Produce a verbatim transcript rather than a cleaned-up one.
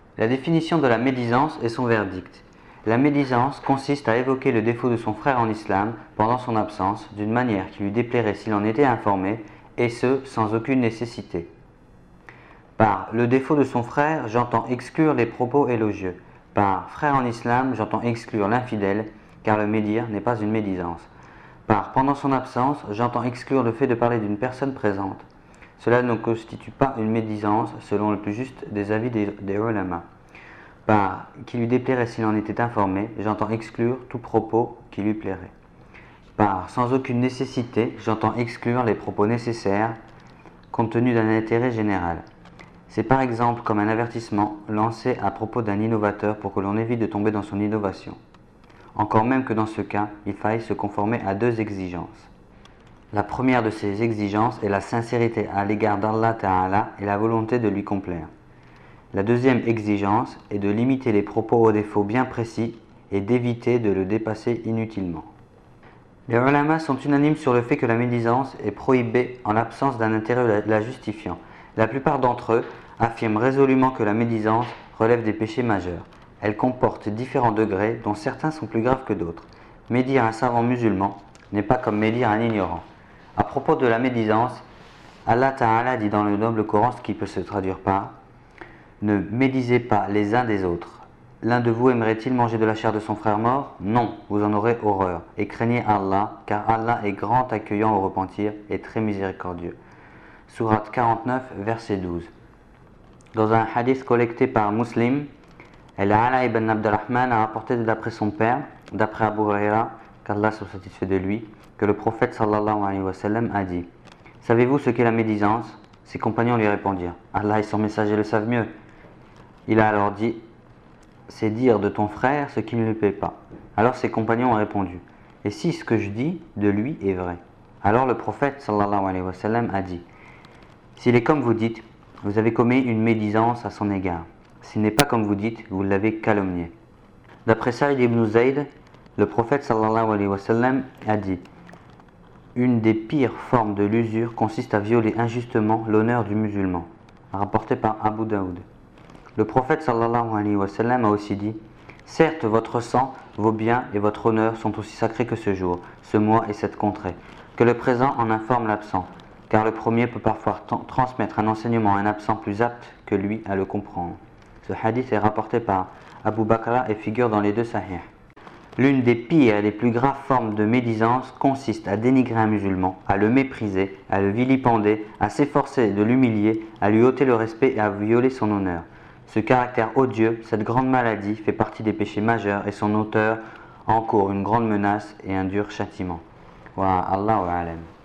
La définition de la médisance est son verdict. La médisance consiste à évoquer le défaut de son frère en islam pendant son absence, d'une manière qui lui déplairait s'il en était informé, et ce, sans aucune nécessité. Par le défaut de son frère, j'entends exclure les propos élogieux. Par frère en islam, j'entends exclure l'infidèle, car le médire n'est pas une médisance. Par pendant son absence, j'entends exclure le fait de parler d'une personne présente. Cela ne constitue pas une médisance selon le plus juste des avis des, des ulama. Par qui lui déplairait s'il en était informé, j'entends exclure tout propos qui lui plairait. Par sans aucune nécessité, j'entends exclure les propos nécessaires compte tenu d'un intérêt général. C'est par exemple comme un avertissement lancé à propos d'un innovateur pour que l'on évite de tomber dans son innovation. Encore même que dans ce cas, il faille se conformer à deux exigences. La première de ces exigences est la sincérité à l'égard d'Allah Ta'ala et la volonté de lui complaire. La deuxième exigence est de limiter les propos aux défauts bien précis et d'éviter de le dépasser inutilement. Les ulama sont unanimes sur le fait que la médisance est prohibée en l'absence d'un intérêt la justifiant. La plupart d'entre eux affirment résolument que la médisance relève des péchés majeurs. Elle comporte différents degrés dont certains sont plus graves que d'autres. Médire un savant musulman n'est pas comme médire un ignorant. À propos de la médisance, Allah Ta'ala dit dans le noble Coran, ce qui peut se traduire par « Ne médisez pas les uns des autres. L'un de vous aimerait-il manger de la chair de son frère mort? Non, vous en aurez horreur. Et craignez Allah, car Allah est grand accueillant au repentir et très miséricordieux. » Sourate quarante-neuf, verset douze. Dans un hadith collecté par Muslim, Al-Ala ibn Abdurrahman a rapporté d'après son père, d'après Abu Huraira, qu'Allah soit satisfait de lui, que le prophète sallallahu alayhi wa sallam a dit « Savez-vous ce qu'est la médisance ?» Ses compagnons lui répondirent « Allah et son messager le savent mieux. » Il a alors dit « C'est dire de ton frère ce qui ne lui plaît pas. » Alors ses compagnons ont répondu « Et si ce que je dis de lui est vrai ?» Alors le prophète sallallahu alayhi wa sallam a dit « S'il est comme vous dites, vous avez commis une médisance à son égard. S'il n'est pas comme vous dites, vous l'avez calomnié. » D'après Saïd ibn Zayd, le prophète sallallahu alayhi wa sallam a dit « Une des pires formes de l'usure consiste à violer injustement l'honneur du musulman. » Rapporté par Abu Daoud. Le prophète sallallahu alayhi wa sallam a aussi dit « Certes, votre sang, vos biens et votre honneur sont aussi sacrés que ce jour, ce mois et cette contrée, que le présent en informe l'absent, car le premier peut parfois transmettre un enseignement à un absent plus apte que lui à le comprendre. » Ce hadith est rapporté par Abu Bakr et figure dans les deux sahih. L'une des pires et des plus graves formes de médisance consiste à dénigrer un musulman, à le mépriser, à le vilipender, à s'efforcer de l'humilier, à lui ôter le respect et à violer son honneur. Ce caractère odieux, cette grande maladie, fait partie des péchés majeurs et son auteur encourt une grande menace et un dur châtiment. Wa Allahu a'lam.